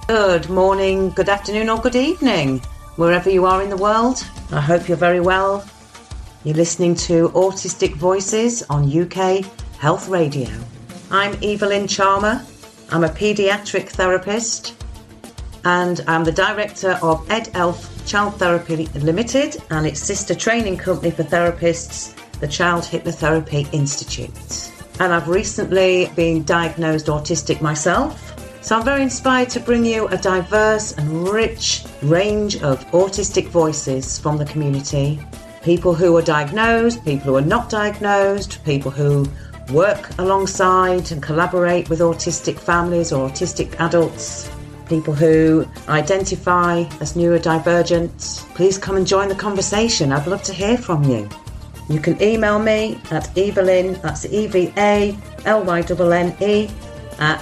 Good morning, good afternoon, or good evening, wherever you are in the world. I hope you're very well. You're listening to Autistic Voices on UK Health Radio. I'm Evelyn Charmer. I'm a paediatric therapist and I'm the director of EdElf Child Therapy Limited and its sister training company for therapists, the Child Hypnotherapy Institute. And I've recently been diagnosed autistic myself. So I'm very inspired to bring you a diverse and rich range of autistic voices from the community. People who are diagnosed, people who are not diagnosed, people who work alongside and collaborate with autistic families or autistic adults, people who identify as neurodivergent. Please come and join the conversation. I'd love to hear from you. You can email me at Evelyn, that's EVALYNNE, at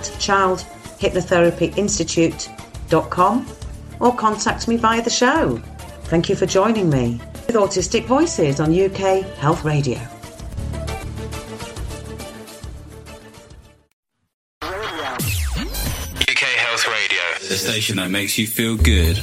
childhypnotherapyinstitute.com or contact me via the show. Thank you for joining me with Autistic Voices on UK Health Radio. UK Health Radio, the station that makes you feel good.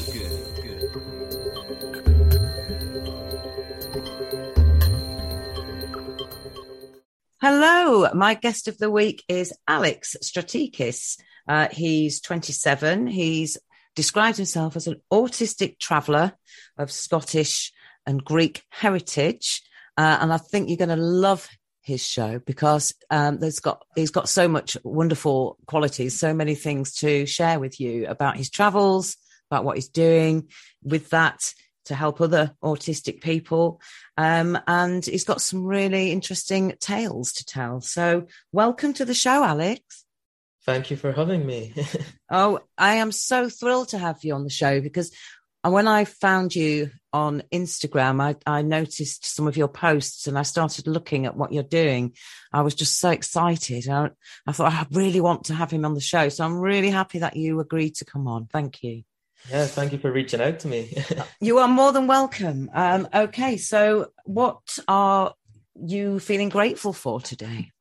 Hello, my guest of the week is Alex Stratikis. He's 27. He's described himself as an autistic traveller of Scottish and Greek heritage. And I think you're going to love his show because he's got so much wonderful qualities, so many things to share with you about his travels, about what he's doing with that to help other autistic people. And he's got some really interesting tales to tell. So welcome to the show, Alex. Thank you for having me. Oh, I am so thrilled to have you on the show because when I found you on Instagram, I noticed some of your posts and I started looking at what you're doing. I was just so excited. I thought I really want to have him on the show. So I'm really happy that you agreed to come on. Thank you. Yeah, thank you for reaching out to me. You are more than welcome. Okay, so what are you feeling grateful for today?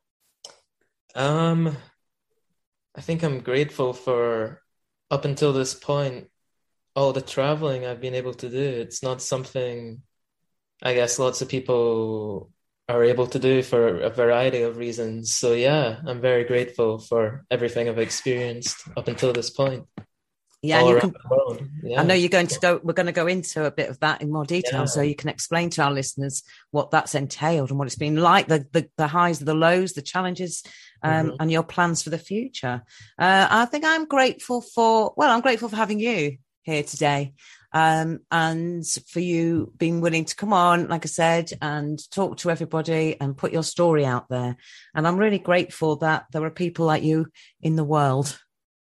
I think I'm grateful for, up until this point, all the traveling I've been able to do. It's not something I guess lots of people are able to do for a variety of reasons. So yeah, I'm very grateful for everything I've experienced up until this point. Yeah, all around the world. Yeah. I know we're going to go into a bit of that in more detail, so you can explain to our listeners what that's entailed and what it's been like, the highs, the lows, the challenges, and your plans for the future. I think I'm grateful for having you here today, and for you being willing to come on, like I said, and talk to everybody and put your story out there. And I'm really grateful that there are people like you in the world.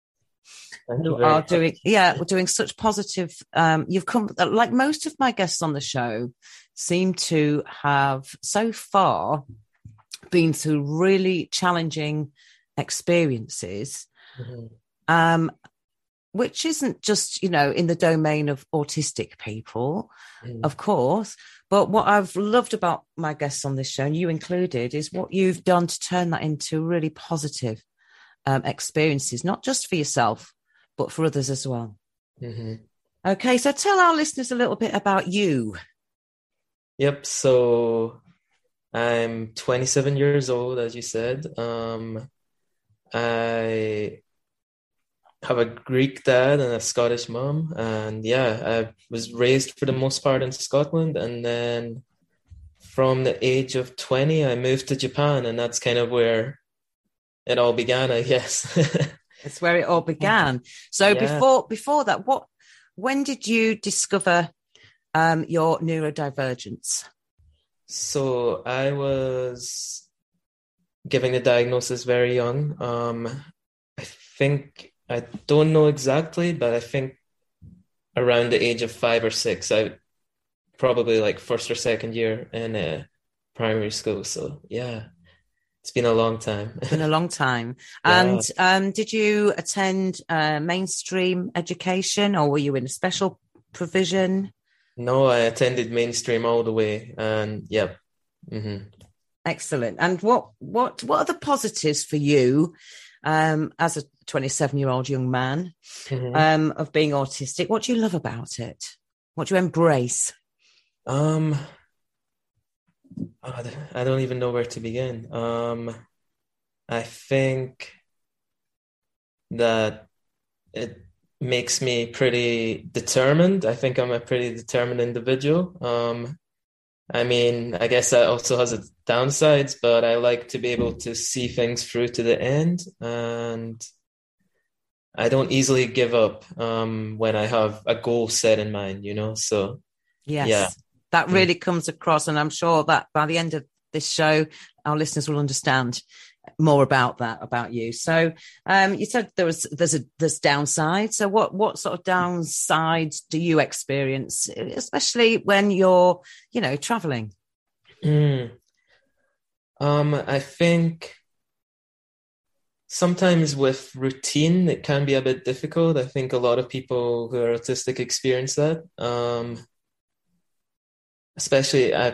We're doing such positive. You've come, like most of my guests on the show, seem to have so far been through really challenging experiences, which isn't just, in the domain of autistic people, of course. But what I've loved about my guests on this show, and you included, is what you've done to turn that into really positive experiences, not just for yourself, but for others as well. Okay, so tell our listeners a little bit about you. Yep, so I'm 27 years old, as you said. I have a Greek dad and a Scottish mom. And yeah, I was raised for the most part in Scotland. And then from the age of 20, I moved to Japan. And that's kind of where it all began, I guess. It's where it all began. So before that, when did you discover your neurodivergence? So I was given the diagnosis very young. I don't know exactly, but I think around the age of 5 or 6, I probably like first or second year in primary school. So yeah. It's been a long time. And did you attend mainstream education, or were you in a special provision? No, I attended mainstream all the way. And yeah. Excellent. And what are the positives for you as a 27-year-old young man, of being autistic. What do you love about it? What do you embrace? I don't even know where to begin. I think that it makes me pretty determined. I think I'm a pretty determined individual. I mean, I guess that also has its downsides, but I like to be able to see things through to the end, and I don't easily give up when I have a goal set in mind, So, yes, yeah. That really comes across, and I'm sure that by the end of this show, our listeners will understand more about that, about you. So you said there's downside. So what sort of downsides do you experience, especially when you're, traveling? I think sometimes with routine, it can be a bit difficult. I think a lot of people who are autistic experience that. Especially I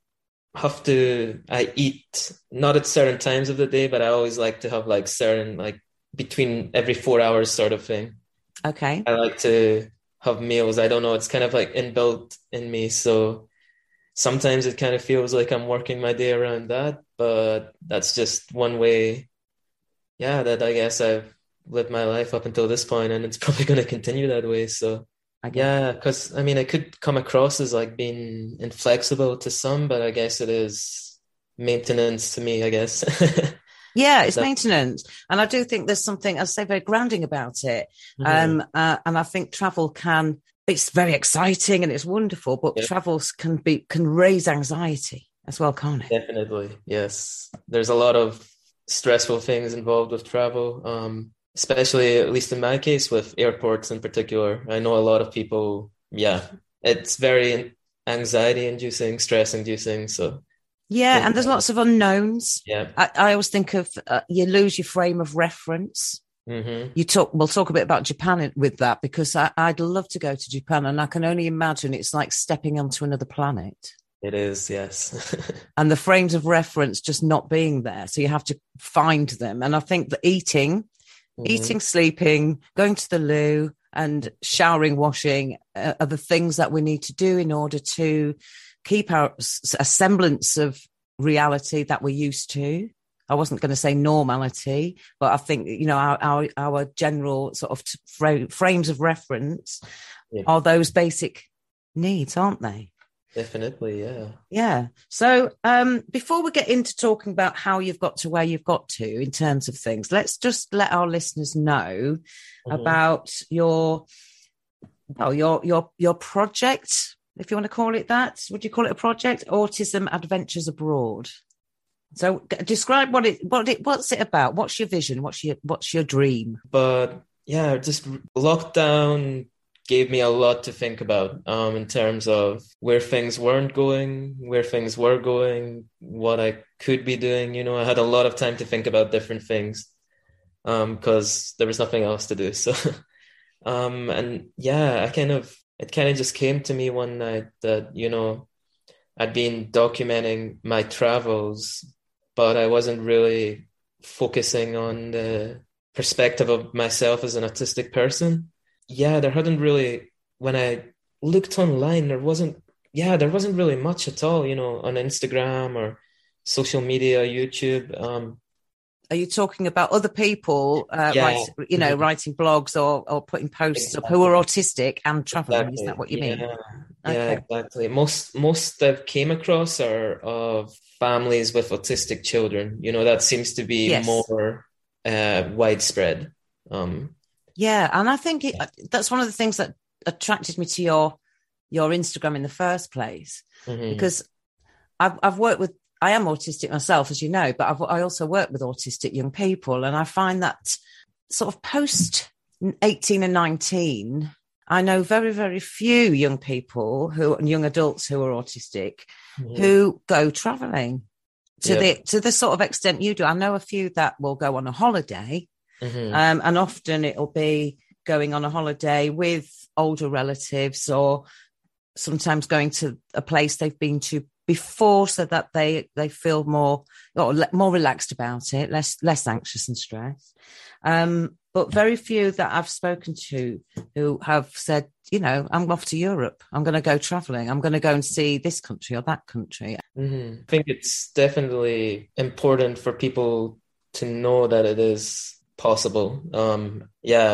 eat not at certain times of the day, but I always like to have certain between every 4 hours sort of thing. Okay. I like to have meals. I don't know. It's kind of inbuilt in me. So sometimes it kind of feels like I'm working my day around that, but that's just one way. Yeah, that I guess I've lived my life up until this point, and it's probably going to continue that way. So yeah, because I mean, it could come across as being inflexible to some, but I guess it is maintenance to me, I guess. Yeah, it's maintenance. And I do think there's something, I say, very grounding about it. And I think travel it's very exciting and it's wonderful, but travels can raise anxiety as well, can't it? Definitely, yes. There's a lot of stressful things involved with travel. Especially, at least in my case, with airports in particular. I know a lot of people, it's very anxiety-inducing, stress-inducing. So, yeah, and there's lots of unknowns. Yeah, I always think of you lose your frame of reference. We'll talk a bit about Japan with that, because I'd love to go to Japan, and I can only imagine it's like stepping onto another planet. It is, yes. And the frames of reference just not being there, so you have to find them. And I think that eating, sleeping, going to the loo and showering, washing are the things that we need to do in order to keep a semblance of reality that we're used to. I wasn't going to say normality, but I think, our general sort of frames of reference are those basic needs, aren't they? Definitely, yeah. Yeah. So before we get into talking about how you've got to where you've got to in terms of things, let's just let our listeners know about your project, if you want to call it that. Would you call it a project? Autism Adventures Abroad. So describe what's it about? What's your vision? What's your dream? But yeah, just lockdown gave me a lot to think about in terms of where things weren't going, where things were going, what I could be doing. I had a lot of time to think about different things because there was nothing else to do. So, and yeah, it kind of just came to me one night that, I'd been documenting my travels, but I wasn't really focusing on the perspective of myself as an autistic person. Yeah, there hadn't really, when I looked online, there wasn't really much at all, on Instagram or social media, YouTube. Are you talking about other people, writing blogs or putting posts up who are autistic and traveling? Exactly. Is that what you mean? Yeah, exactly. Most that came across are of families with autistic children. That seems to be more widespread. Yeah, and I think that's one of the things that attracted me to your Instagram in the first place, because I've worked with, I am autistic myself, as you know, but I also work with autistic young people, and I find that sort of post 18 and 19, I know very, very few young people young adults who are autistic who go traveling to the sort of extent you do. I know a few that will go on a holiday. And often it'll be going on a holiday with older relatives, or sometimes going to a place they've been to before, so that they feel more relaxed about it, less anxious and stressed. But very few that I've spoken to who have said, I'm off to Europe. I'm going to go traveling. I'm going to go and see this country or that country. I think it's definitely important for people to know that it is possible. And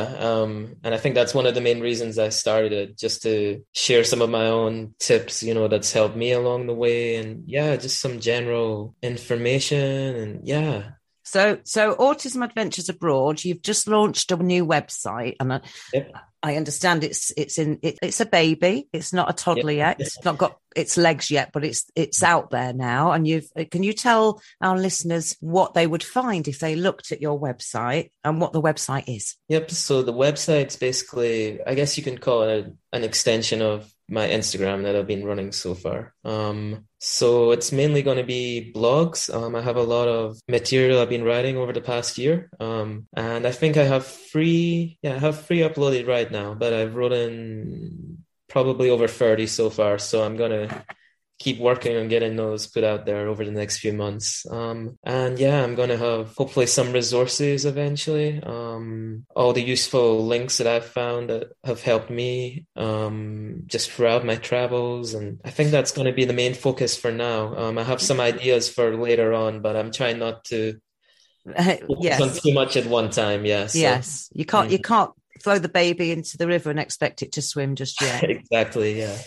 I think that's one of the main reasons I started it, just to share some of my own tips, that's helped me along the way, and just some general information, and So Autism Adventures Abroad, you've just launched a new website, and I understand it's a baby. It's not a toddler yet. It's not got its legs yet, but it's out there now. And can you tell our listeners what they would find if they looked at your website and what the website is? Yep. So the website's basically, I guess you can call it an extension of my Instagram that I've been running so far. So it's mainly going to be blogs. I have a lot of material I've been writing over the past year. And I think I have three uploaded right now, but I've written probably over 30 so far. So I'm going to keep working on getting those put out there over the next few months. I'm going to have hopefully some resources eventually. All the useful links that I've found that have helped me just throughout my travels. And I think that's going to be the main focus for now. I have some ideas for later on, but I'm trying not to focus on too much at one time. Yes. You can't throw the baby into the river and expect it to swim just yet. Exactly. Yeah.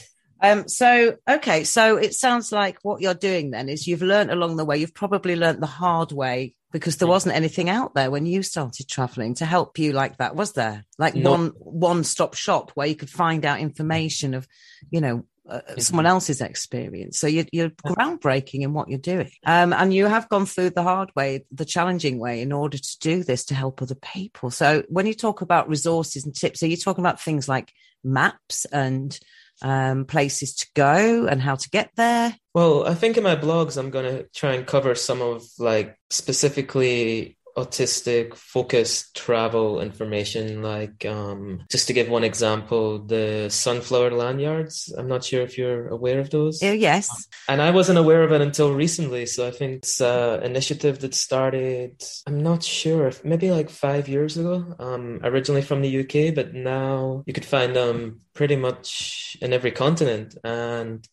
So it sounds like what you're doing then is you've learned along the way. You've probably learned the hard way, because there wasn't anything out there when you started traveling to help you like that, was there? Like one-stop shop where you could find out information of, someone else's experience. So you're groundbreaking in what you're doing. And you have gone through the hard way, the challenging way, in order to do this to help other people. So when you talk about resources and tips, are you talking about things like maps and places to go and how to get there? Well, I think in my blogs, I'm going to try and cover some of specifically autistic focused travel information, just to give one example, the sunflower lanyards. I'm not sure if you're aware of those. Yes. And I wasn't aware of it until recently. So I think it's an initiative that started, I'm not sure, if maybe 5 years ago, originally from the UK, but now you could find them pretty much in every continent. And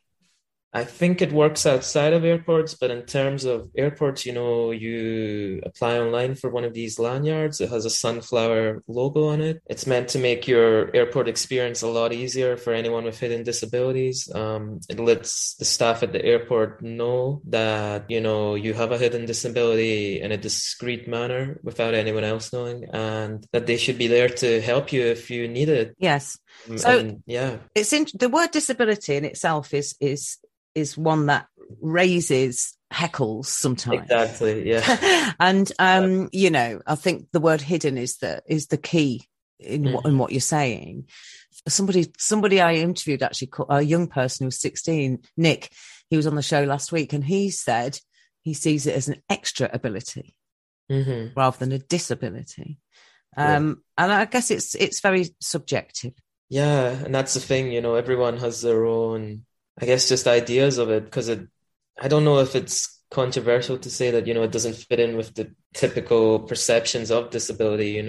I think it works outside of airports, but in terms of airports, you apply online for one of these lanyards. It has a sunflower logo on it. It's meant to make your airport experience a lot easier for anyone with hidden disabilities. It lets the staff at the airport know that, you have a hidden disability in a discreet manner without anyone else knowing, and that they should be there to help you if you need it. Yes. So it's the word disability in itself is one that raises heckles sometimes. Exactly, yeah. And I think the word hidden is the key in what you're saying. Somebody I interviewed, actually, a young person who was 16, Nick, he was on the show last week, and he said he sees it as an extra ability rather than a disability. And I guess it's very subjective. Yeah, and that's the thing, everyone has their own, I guess, just ideas of it, because I don't know if it's controversial to say that, it doesn't fit in with the typical perceptions of disability,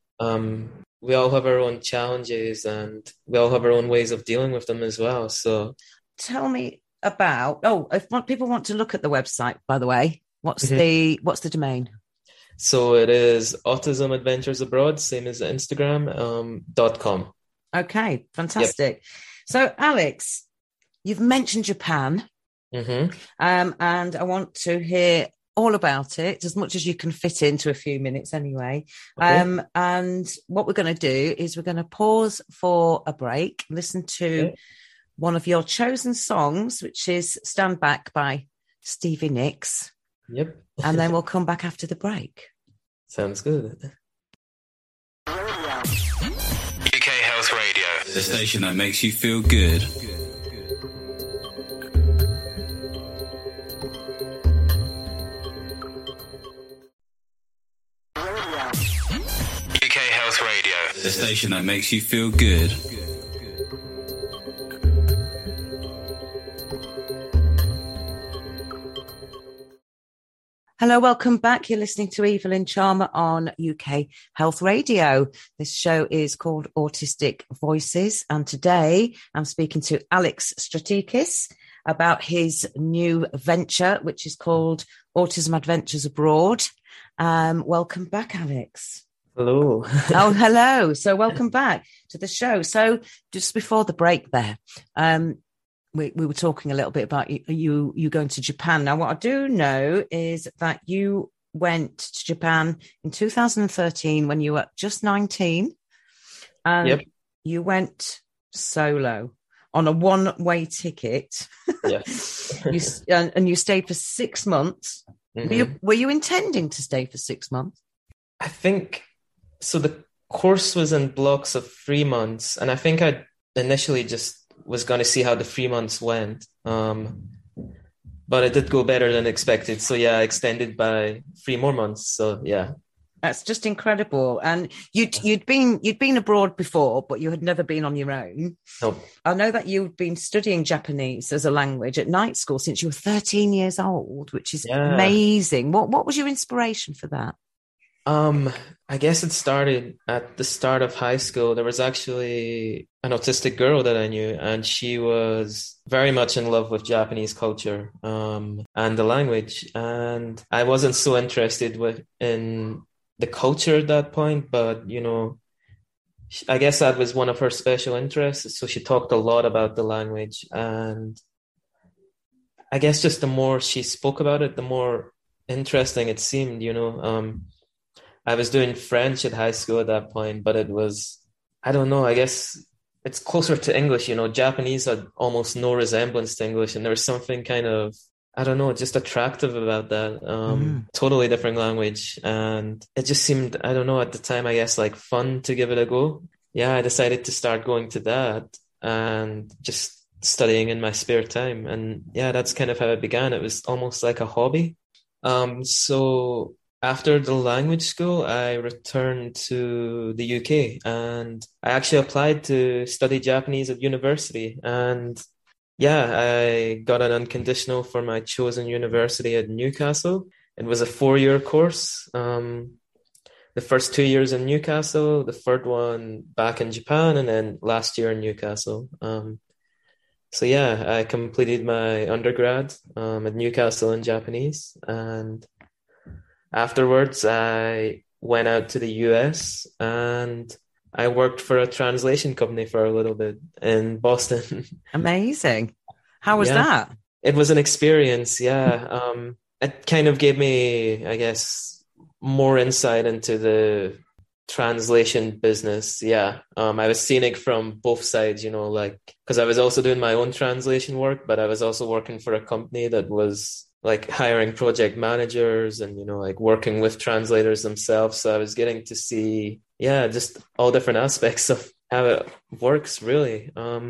we all have our own challenges and we all have our own ways of dealing with them as well. So tell me about, if people want to look at the website, by the way, what's the domain? So it is Autism Adventures Abroad, same as Instagram, .com. Okay, fantastic. Yep. So Alex, you've mentioned Japan, and I want to hear all about it, as much as you can fit into a few minutes anyway. Okay. And what we're going to do is we're going to pause for a break, listen to one of your chosen songs, which is Stand Back by Stevie Nicks. Yep. And then we'll come back after the break. Sounds good. UK Health Radio, the station that makes you feel good. UK Health Radio, the station that makes you feel good. Hello, welcome back. You're listening to Evelyn Charmer on UK Health Radio. This show is called Autistic Voices, and today I'm speaking to Alex Stratikis about his new venture, which is called Autism Adventures Abroad. Welcome back, Alex. Hello. Oh, hello. So welcome back to the show. So just before the break there, we were talking a little bit about you going to Japan. Now, what I do know is that you went to Japan in 2013 when you were just 19. And Yep. You went solo on a one-way ticket. Yes. and you stayed for 6 months. Mm-hmm. Were you intending to stay for 6 months? I think so. The course was in blocks of 3 months, and I think I initially just was going to see how the 3 months went. But it did go better than expected. So yeah, I extended by 3 more months. So yeah. That's just incredible. And you'd been abroad before, but you had never been on your own. Nope. I know that you've been studying Japanese as a language at night school since you were 13 years old, which is amazing. What was your inspiration for that? I guess it started at the start of high school. There was actually an autistic girl that I knew, and she was very much in love with Japanese culture, and the language. And I wasn't so interested in the culture at that point, but, you know, I guess that was one of her special interests. So she talked a lot about the language, and I guess just the more she spoke about it, the more interesting it seemed, you know. I was doing French at high school at that point, but it was, I don't know, I guess it's closer to English, you know. Japanese had almost no resemblance to English, and there was something kind of, I don't know, just attractive about that. Totally different language. And it just seemed, I don't know, at the time, I guess, like fun to give it a go. Yeah, I decided to start going to that and just studying in my spare time. And yeah, that's kind of how it began. It was almost like a hobby. So after the language school, I returned to the UK, and I actually applied to study Japanese at university. And yeah, I got an unconditional for my chosen university at Newcastle. It was a 4-year course. The first 2 years in Newcastle, the third one back in Japan, and then last year in Newcastle. So yeah, I completed my undergrad at Newcastle in Japanese, and afterwards I went out to the US and I worked for a translation company for a little bit in Boston. Amazing. How was that? It was an experience, yeah. It kind of gave me, I guess, more insight into the translation business. Yeah. I was seeing it from both sides, you know, like, because I was also doing my own translation work, but I was also working for a company that was like hiring project managers and, you know, like working with translators themselves. So I was getting to see, just all different aspects of how it works, really.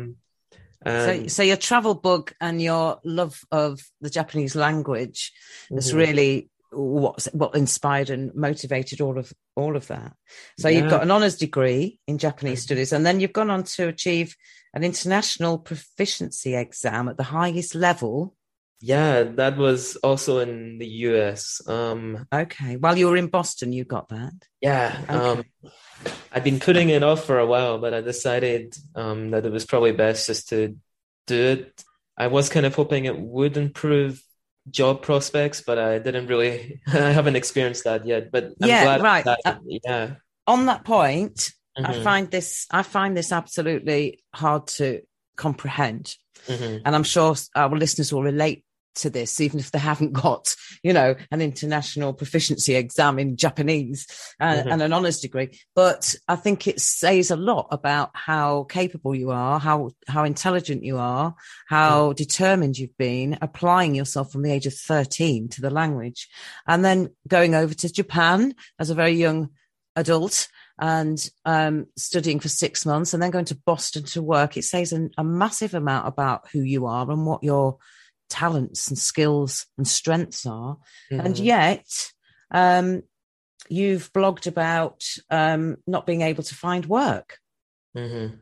So your travel bug and your love of the Japanese language is really what inspired and motivated all of that. So you've got an honours degree in Japanese studies, and then you've gone on to achieve an international proficiency exam at the highest level. Yeah, that was also in the US. Okay. While you were in Boston, you got that? Yeah. Okay. I'd been putting it off for a while, but I decided that it was probably best just to do it. I was kind of hoping it would improve job prospects, but I didn't really, I haven't experienced that yet, but I'm glad. Right. On that point, I find this absolutely hard to comprehend. And I'm sure our listeners will relate to this, even if they haven't got, you know, an international proficiency exam in Japanese and an honours degree. But I think it says a lot about how capable you are, how intelligent you are, how determined you've been applying yourself from the age of 13 to the language, and then going over to Japan as a very young adult and studying for 6 months, and then going to Boston to work. It says a massive amount about who you are and what your talents and skills and strengths are. And yet you've blogged about not being able to find work. And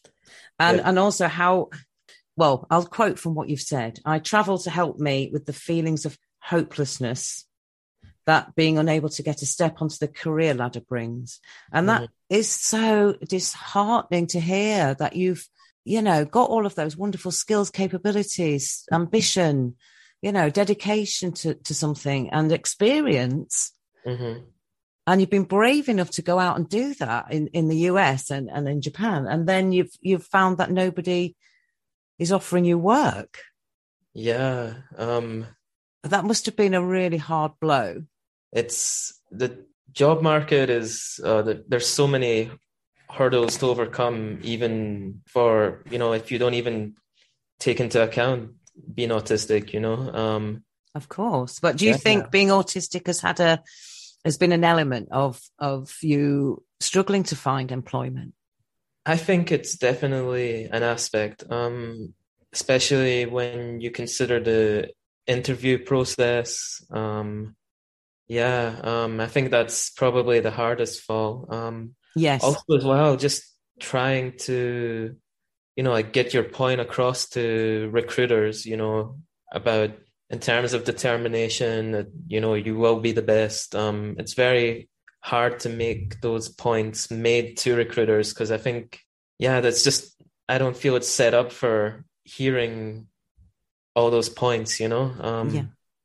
also how, well, I'll quote from what you've said: "I travel to help me with the feelings of hopelessness that being unable to get a step onto the career ladder brings. And that is so disheartening to hear, that you've, got all of those wonderful skills, capabilities, ambition, dedication to something and experience. Mm-hmm. And you've been brave enough to go out and do that in the US and in Japan. And then you've found that nobody is offering you work. Yeah. That must have been a really hard blow. It's the job market is, there's so many hurdles to overcome, even for, if you don't even take into account being autistic, Of course. But do you think being autistic has been an element of you struggling to find employment? I think it's definitely an aspect, especially when you consider the interview process. I think that's probably the hardest fall. Yes. Also as well, just trying to, get your point across to recruiters, about in terms of determination that, you will be the best. It's very hard to make those points made to recruiters, because I think, that's just, I don't feel it's set up for hearing all those points, So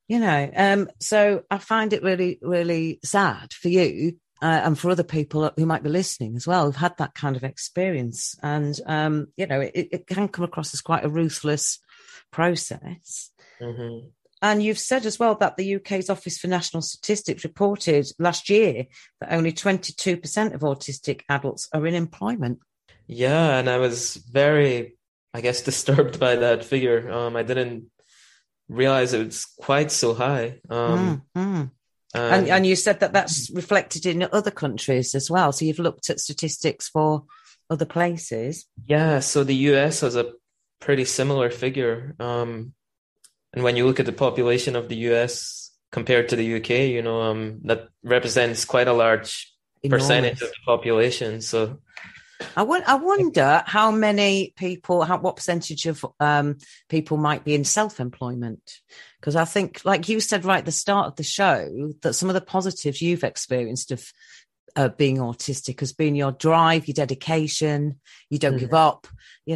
I find it really, really sad for you and for other people who might be listening as well, who've had that kind of experience. And, it can come across as quite a ruthless process. Mm-hmm. And you've said as well that the UK's Office for National Statistics reported last year that only 22% of autistic adults are in employment. Yeah, and I was very, disturbed by that figure. I didn't realize it was quite so high. And you said that that's reflected in other countries as well. So you've looked at statistics for other places. Yeah, so the US has a pretty similar figure. And when you look at the population of the US compared to the UK, that represents quite a large percentage of the population. So I wonder how many people, what percentage of people might be in self-employment? Because I think, like you said right at the start of the show, that some of the positives you've experienced of being autistic has been your drive, your dedication, you don't give up,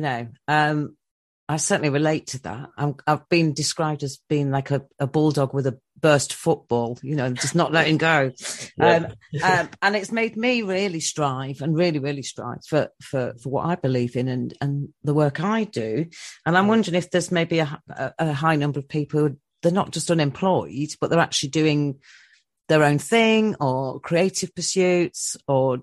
I certainly relate to that. I've been described as being like a bulldog with a burst football, just not letting go. And it's made me really strive and really, really strive for what I believe in and the work I do. And I'm wondering if there's maybe a high number of people who they're not just unemployed, but they're actually doing their own thing or creative pursuits or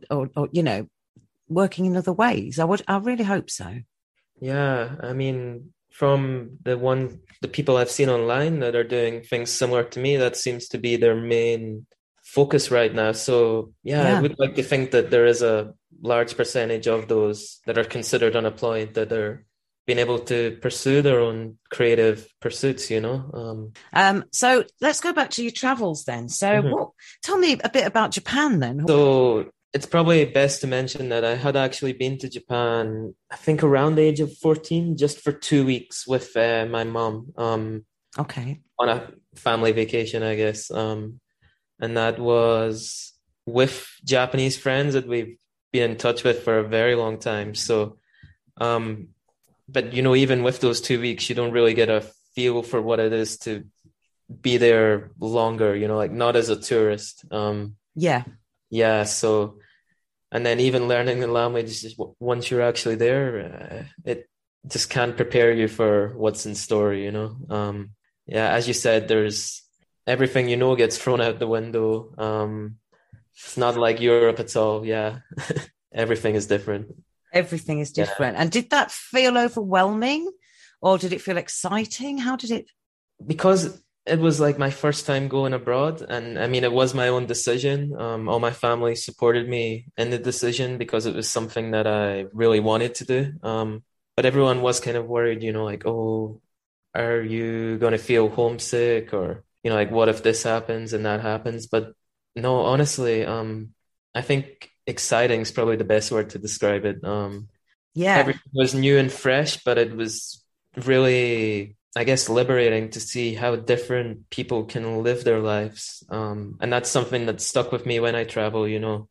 working in other ways. I really hope so. Yeah, I mean, from the people I've seen online that are doing things similar to me, that seems to be their main focus right now. So I would like to think that there is a large percentage of those that are considered unemployed that are being able to pursue their own creative pursuits, So let's go back to your travels then. So tell me a bit about Japan then. So it's probably best to mention that I had actually been to Japan, I think around the age of 14, just for 2 weeks with my mom. Okay. On a family vacation, I guess. And that was with Japanese friends that we've been in touch with for a very long time. So, but even with those 2 weeks, you don't really get a feel for what it is to be there longer, like not as a tourist. Yeah. So, and then even learning the language, once you're actually there, it just can't prepare you for what's in store, as you said, there's everything, gets thrown out the window. It's not like Europe at all. Yeah. Everything is different. Everything is different. Yeah. And did that feel overwhelming or did it feel exciting? How did it? Because it was like my first time going abroad. And I mean, it was my own decision. All my family supported me in the decision because it was something that I really wanted to do. But everyone was kind of worried, like, oh, are you going to feel homesick? Or, like, what if this happens and that happens? But no, honestly, I think exciting is probably the best word to describe it. Everything was new and fresh, but it was really I guess, liberating to see how different people can live their lives. And that's something that stuck with me when I travel, you know.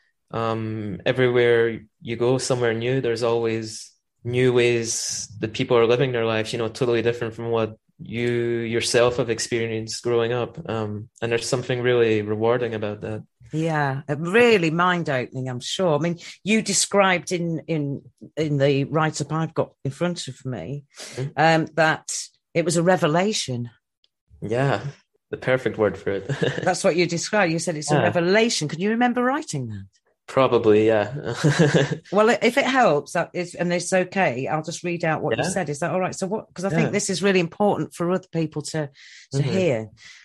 Everywhere you go somewhere new, there's always new ways that people are living their lives, you know, totally different from what you yourself have experienced growing up. And there's something really rewarding about that. Yeah, really mind-opening, I'm sure. I mean, you described in the write-up I've got in front of me that it was a revelation. Yeah, the perfect word for it. That's what you described. You said it's a revelation. Can you remember writing that? Probably, yeah. Well, if it helps, and it's okay, I'll just read out what you said. Is that all right? So what? Because I think this is really important for other people to hear.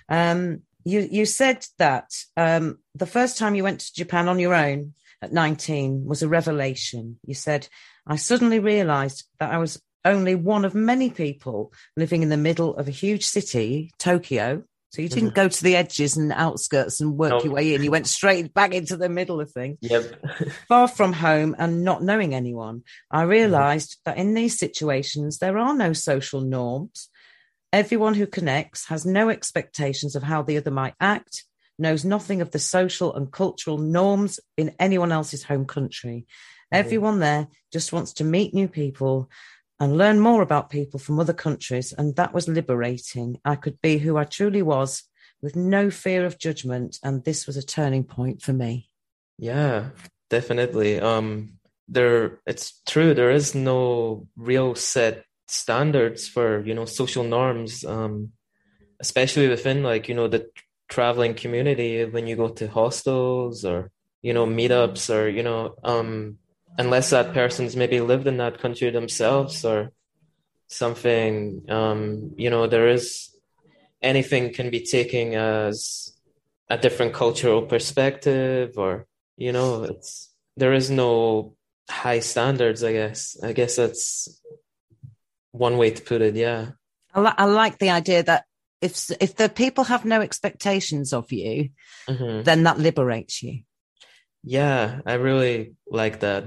You said that the first time you went to Japan on your own at 19 was a revelation. You said, I suddenly realized that I was only one of many people living in the middle of a huge city, Tokyo. So you didn't go to the edges and outskirts and work your way in. You went straight back into the middle of things. Yep. Far from home and not knowing anyone. I realized that in these situations, there are no social norms. Everyone who connects has no expectations of how the other might act, knows nothing of the social and cultural norms in anyone else's home country. Everyone there just wants to meet new people and learn more about people from other countries. And that was liberating. I could be who I truly was with no fear of judgment. And this was a turning point for me. Yeah, definitely. It's true. There is no real set standards for, you know, social norms, especially within, like, you know, the traveling community, when you go to hostels or, you know, meetups or, you know, unless that person's maybe lived in that country themselves or something, you know, anything can be taken as a different cultural perspective, or, you know, there is no high standards, I guess. I guess that's one way to put it. Yeah. I like the idea that if the people have no expectations of you, then that liberates you. Yeah, I really like that.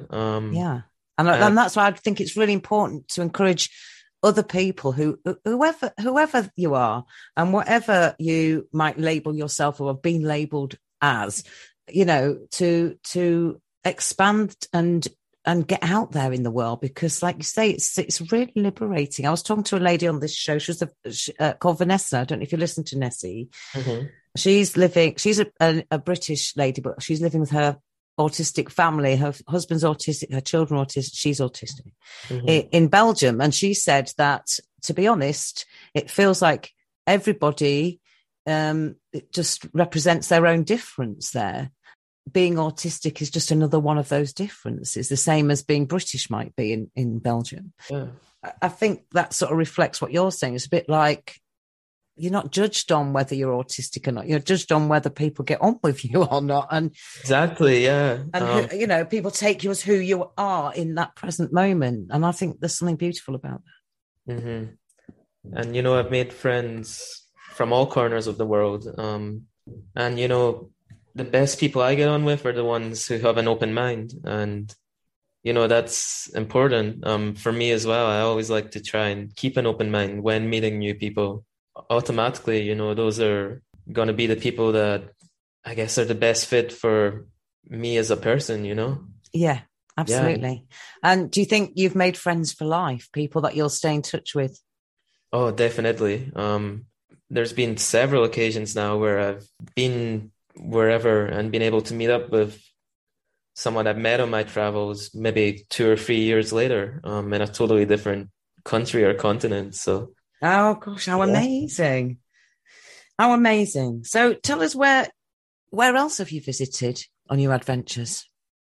And that's why I think it's really important to encourage other people whoever you are and whatever you might label yourself or have been labeled as, you know, to expand and get out there in the world, because, like you say, it's really liberating. I was talking to a lady on this show. She was called Vanessa. I don't know if you listen to Nessie. She's a British lady, but she's living with her autistic family. Her husband's autistic, her children are autistic, she's autistic in Belgium. And she said that, to be honest, it feels like everybody it just represents their own difference there. Being autistic is just another one of those differences, the same as being British might be in Belgium. Yeah. I think that sort of reflects what you're saying. It's a bit like you're not judged on whether you're autistic or not. You're judged on whether people get on with you or not. And exactly, yeah. And you know, people take you as who you are in that present moment. And I think there's something beautiful about that. And, you know, I've made friends from all corners of the world. And, you know, the best people I get on with are the ones who have an open mind. And, you know, that's important for me as well. I always like to try and keep an open mind when meeting new people. Automatically, you know, those are going to be the people that I guess are the best fit for me as a person, you know? Yeah, absolutely. Yeah. And do you think you've made friends for life, people that you'll stay in touch with? Oh, definitely. There's been several occasions now where I've been wherever and been able to meet up with someone I've met on my travels maybe 2 or 3 years later in a totally different country or continent. So oh gosh, how amazing. How amazing. So tell us where else have you visited on your adventures?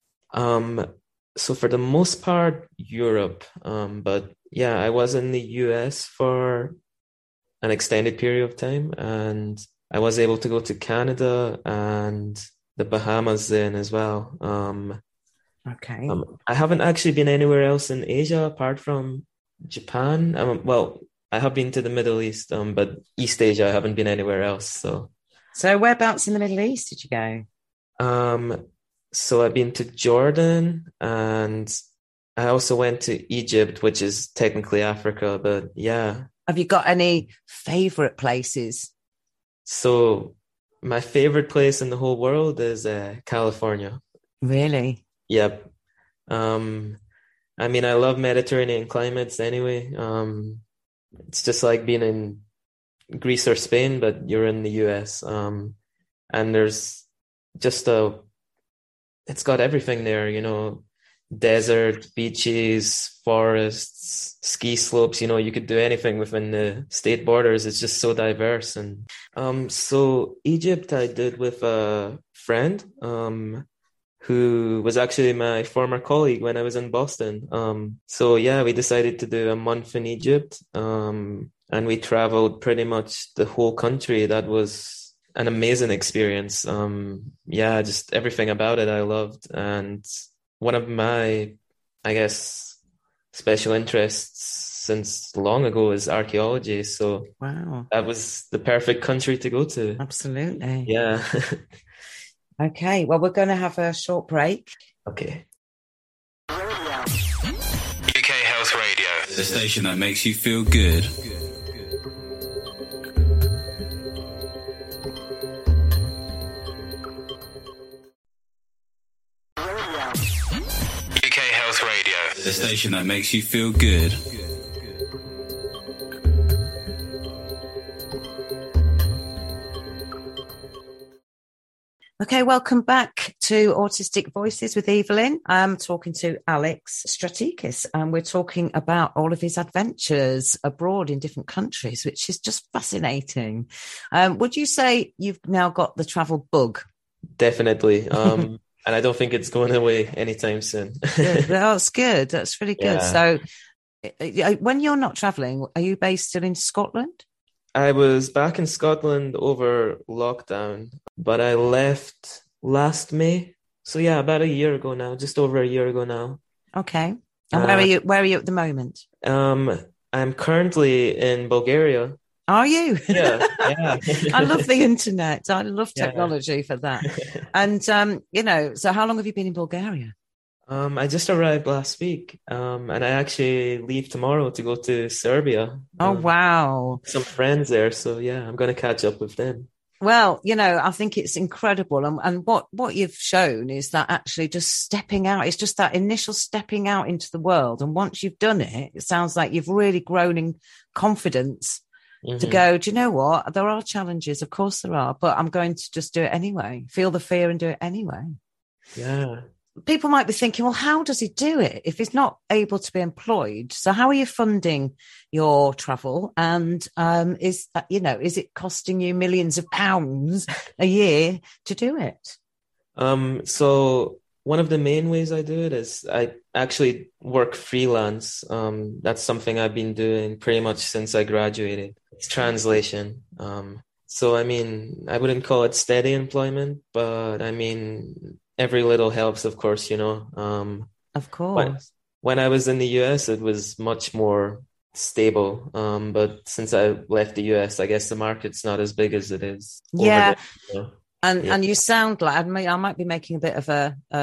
So for the most part, Europe. But yeah, I was in the US for an extended period of time, and I was able to go to Canada and the Bahamas then as well. Okay. I haven't actually been anywhere else in Asia apart from Japan. Well, I have been to the Middle East, but East Asia, I haven't been anywhere else. So whereabouts in the Middle East did you go? So I've been to Jordan, and I also went to Egypt, which is technically Africa, but yeah, Have you got any favorite places? So my favorite place in the whole world is California. Really? Yep. I mean, I love Mediterranean climates anyway. It's just like being in Greece or Spain, but you're in the US. And there's just it's got everything there, you know, desert, beaches, forests, ski slopes, you know, you could do anything within the state borders. It's just so diverse. And so Egypt I did with a friend who was actually my former colleague when I was in Boston. So yeah, we decided to do a month in Egypt. And we traveled pretty much the whole country. That was an amazing experience. Yeah, just everything about it I loved. And one of my, I guess, special interests since long ago is archaeology. So Wow. that was the perfect country to go to. Absolutely. Yeah. Okay, well, we're going to have a short break. Okay. UK Health Radio, the station that makes you feel good. UK Health Radio, the station that makes you feel good. Okay, welcome back to Autistic Voices with Evelyn. I'm talking to Alex Stratikis, and we're talking about all of his adventures abroad in different countries, which is just fascinating. Would you say you've now got the travel bug? Definitely. And I don't think it's going away anytime soon. That's good. That's really good. Yeah. So when you're not traveling, are you based still in Scotland? I was back in Scotland over lockdown, but I left last May. So yeah, about a year ago now, just over a year ago now. Okay. And where are you at the moment? I'm currently in Bulgaria. Are you? Yeah. I love the internet. I love technology for that. And, so how long have you been in Bulgaria? I just arrived last week, and I actually leave tomorrow to go to Serbia. Oh, wow. Some friends there. So yeah, I'm going to catch up with them. Well, I think it's incredible. And what you've shown is that actually just stepping out, it's just that initial stepping out into the world. And once you've done it, it sounds like you've really grown in confidence to go, do you know what? There are challenges. Of course there are, but I'm going to just do it anyway. Feel the fear and do it anyway. Yeah. People might be thinking, well, how does he do it if he's not able to be employed? So how are you funding your travel? And is it costing you millions of pounds a year to do it? So one of the main ways I do it is I actually work freelance. That's something I've been doing pretty much since I graduated. It's translation. So, I mean, I wouldn't call it steady employment, but I mean, every little helps, of course, Of course. When I was in the US, it was much more stable. But since I left the US, I guess the market's not as big as it is. Yeah. Over there, And you sound like, I might be making a bit of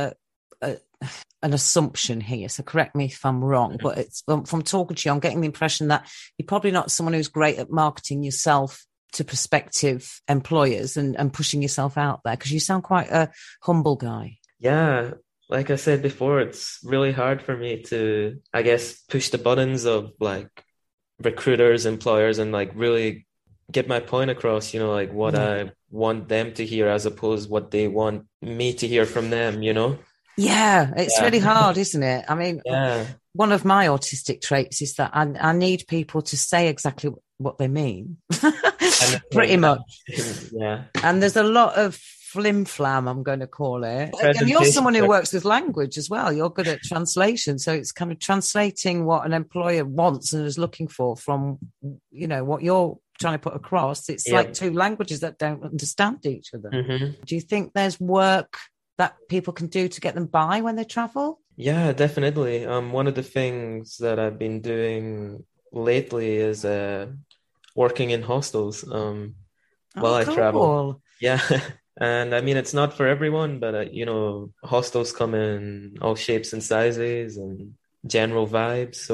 an assumption here, so correct me if I'm wrong, but it's from talking to you, I'm getting the impression that you're probably not someone who's great at marketing yourself to prospective employers and pushing yourself out there, because you sound quite a humble guy. Yeah, like I said before, it's really hard for me to, I guess, push the buttons of like recruiters, employers, and like really get my point across, like what I want them to hear as opposed what they want me to hear from them, Yeah, it's really hard, isn't it? I mean, one of my autistic traits is that I need people to say exactly what they mean. Pretty much. Yeah. And there's a lot of flim-flam, I'm going to call it. And you're someone who works with language as well. You're good at translation. So it's kind of translating what an employer wants and is looking for from, what you're trying to put across. It's like two languages that don't understand each other. Mm-hmm. Do you think there's work that people can do to get them by when they travel? Yeah, definitely. One of the things that I've been doing lately is working in hostels while I travel. Yeah. And I mean, it's not for everyone, but, hostels come in all shapes and sizes and general vibes. So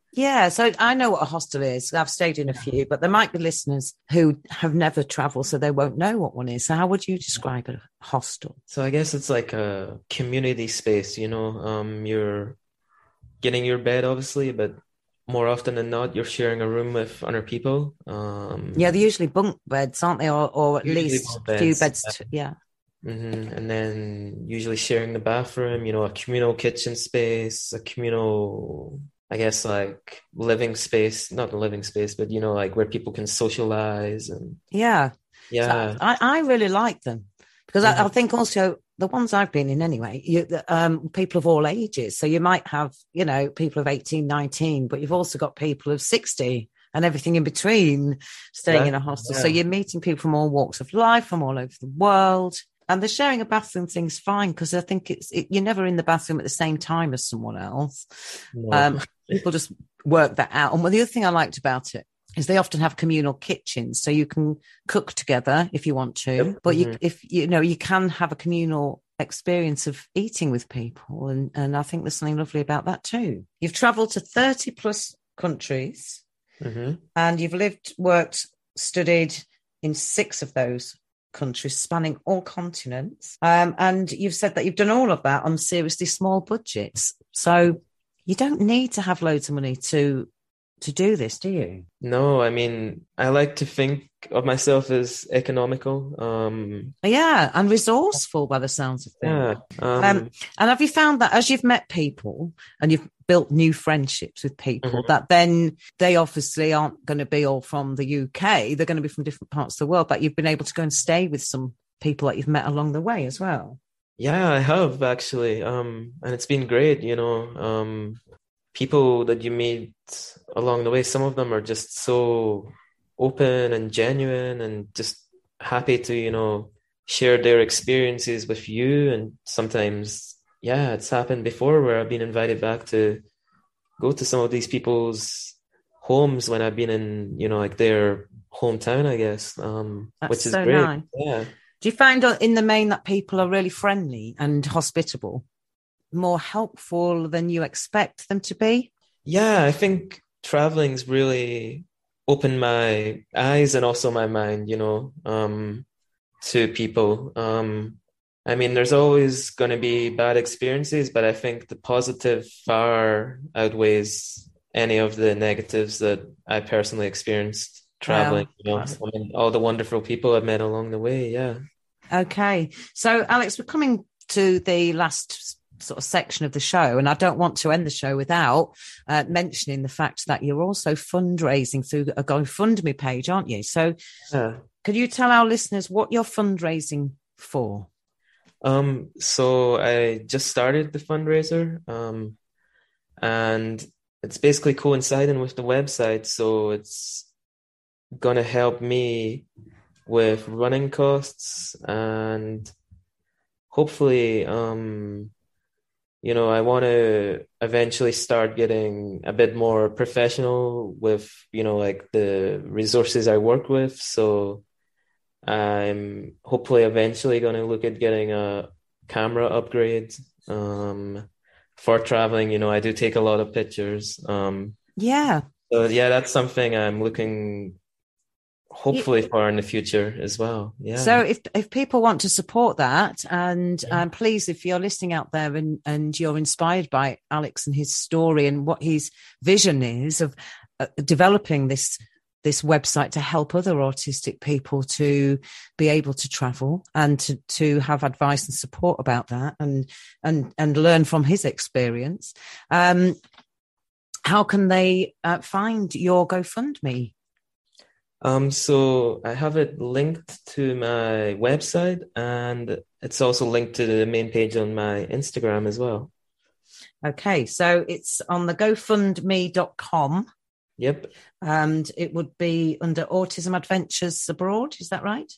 Yeah, so I know what a hostel is. I've stayed in a few, but there might be listeners who have never travelled, so they won't know what one is. So how would you describe a hostel? So I guess it's like a community space, you're getting your bed obviously, but more often than not, you're sharing a room with other people. Yeah, they're usually bunk beds, aren't they? Or at Usually least bunk a few beds. beds. Yeah. And then usually sharing the bathroom, a communal kitchen space, a communal, I guess, like living space, not a living space, but like where people can socialize and Yeah. So yeah. I really like them because I Mhm. think also the ones I've been in anyway, people of all ages. So you might have, people of 18, 19, but you've also got people of 60 and everything in between staying in a Exactly, hostel. So yeah. you're meeting people from all walks of life, from all over the world. And the sharing a bathroom thing's fine because I think you're never in the bathroom at the same time as someone else. No. People just work that out. And the other thing I liked about it is they often have communal kitchens, so you can cook together if you want to. Yep. But you can have a communal experience of eating with people, and I think there's something lovely about that too. You've travelled to 30 plus countries, and you've lived, worked, studied in 6 of those countries, spanning all continents. And you've said that you've done all of that on seriously small budgets. So you don't need to have loads of money to do this, do you? No, I mean, I like to think of myself as economical. Yeah, and resourceful by the sounds of things. Yeah. And have you found that as you've met people and you've built new friendships with people, that then they obviously aren't going to be all from the UK, they're going to be from different parts of the world, but you've been able to go and stay with some people that you've met along the way as well? Yeah, I have actually. And it's been great, people that you meet along the way, some of them are just so open and genuine and just happy to, share their experiences with you. And sometimes, yeah, it's happened before where I've been invited back to go to some of these people's homes when I've been in, like their hometown, I guess, That's which is so great. nice. Yeah. Do you find in the main that people are really friendly and hospitable, more helpful than you expect them to be? Yeah, I think traveling's really opened my eyes and also my mind, to people. I mean, there's always going to be bad experiences, but I think the positive far outweighs any of the negatives that I personally experienced traveling, I mean, all the wonderful people I've met along the way. Yeah. Okay. So, Alex, we're coming to the last sort of section of the show, and I don't want to end the show without mentioning the fact that you're also fundraising through a GoFundMe page, aren't you? So could you tell our listeners what you're fundraising for? So I just started the fundraiser, and it's basically coinciding with the website, so it's gonna help me with running costs, and hopefully I want to eventually start getting a bit more professional with, like the resources I work with. So I'm hopefully eventually going to look at getting a camera upgrade for traveling. I do take a lot of pictures. Yeah. So yeah, that's something I'm looking hopefully for in the future as well. Yeah. So if people want to support that, and please, if you're listening out there and you're inspired by Alex and his story and what his vision is of developing this website to help other autistic people to be able to travel and to have advice and support about that and learn from his experience, how can they find your GoFundMe? So I have it linked to my website, and it's also linked to the main page on my Instagram as well. Okay, so it's on the GoFundMe.com. Yep. And it would be under Autism Adventures Abroad, is that right?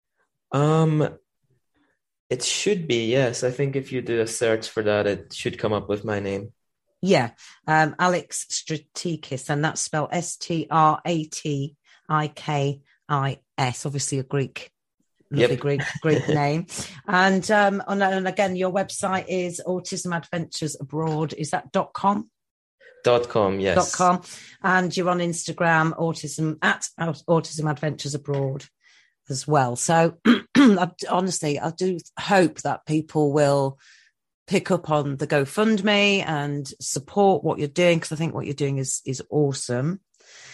It should be, yes. I think if you do a search for that, it should come up with my name. Yeah, Alex Stratikis, and that's spelled Stratikis, obviously a Greek, lovely Greek name. And again, your website is Autism Adventures Abroad. Is that .com? .com, yes. .com. And you're on Instagram, Autism Adventures Abroad as well. So honestly, I do hope that people will pick up on the GoFundMe and support what you're doing, because I think what you're doing is awesome.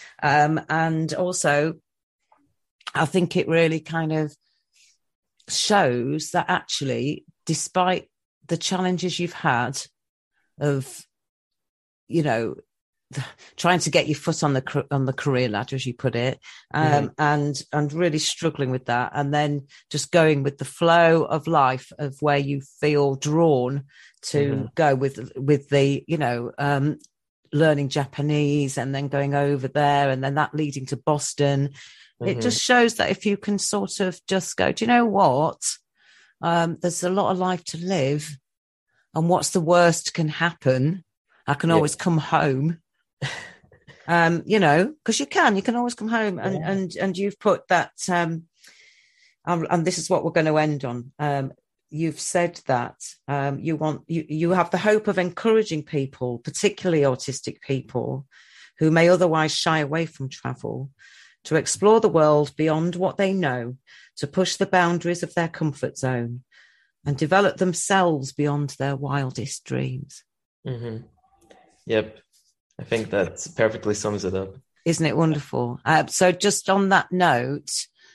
And also, I think it really kind of shows that actually, despite the challenges you've had of, you know, trying to get your foot on the career ladder, as you put it, and really struggling with that, and then just going with the flow of life of where you feel drawn to go with the, you know, learning Japanese and then going over there and then that leading to Boston. It just shows that if you can sort of just go, do you know what? There's a lot of life to live, and what's the worst can happen? I can always come home. You know, because you can always come home, and you've put that, and this is what we're going to end on. You've said that you have the hope of encouraging people, particularly autistic people, who may otherwise shy away from travel, to explore the world beyond what they know, to push the boundaries of their comfort zone, and develop themselves beyond their wildest dreams. Yep. I think that perfectly sums it up. Isn't it wonderful? So just on that note,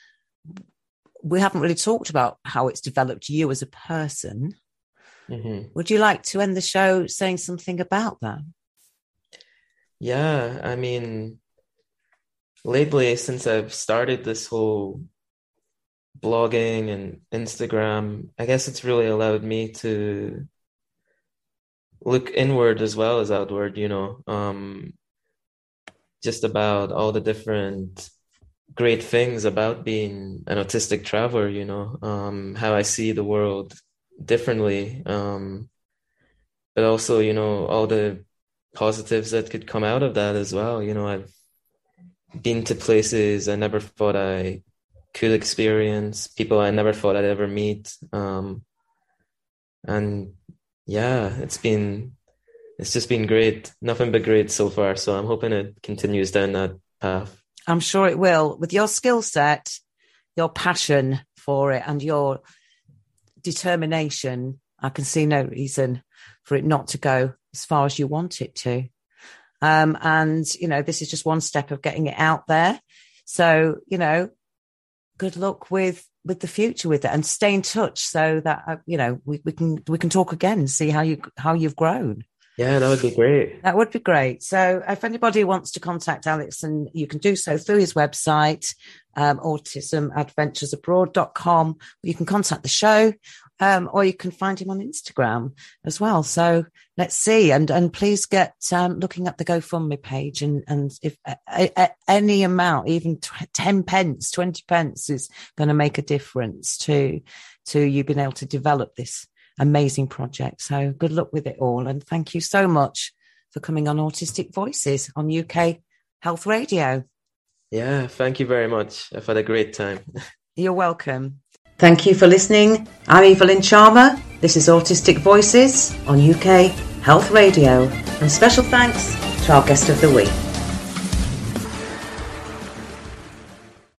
we haven't really talked about how it's developed you as a person. Would you like to end the show saying something about that? Yeah, I mean, lately, since I've started this whole blogging and Instagram, I guess it's really allowed me to look inward as well as outward, you know, just about all the different great things about being an autistic traveler, you know, how I see the world differently, but also, you know, all the positives that could come out of that as well. You know, I've been to places I never thought I could experience, people I never thought I'd ever meet, and yeah, it's just been great. Nothing but great so far. So I'm hoping it continues down that path. I'm sure it will. With your skill set, your passion for it, and your determination, I can see no reason for it not to go as far as you want it to. And, you know, this is just one step of getting it out there. So, you know, good luck with the future with it, and stay in touch so that, you know, we can talk again and see how you've grown. Yeah, that would be great. That would be great. So if anybody wants to contact Alex, and you can do so through his website, autismadventuresabroad.com. You can contact the show, or you can find him on Instagram as well. So let's see. And please get looking at the GoFundMe page. And if any amount, even 10 pence, 20 pence is going to make a difference to you being able to develop this amazing project. So good luck with it all. And thank you so much for coming on Autistic Voices on UK Health Radio. Yeah, thank you very much. I've had a great time. You're welcome. Thank you for listening. I'm Evelyn Charmer. This is Autistic Voices on UK Health Radio. And special thanks to our guest of the week.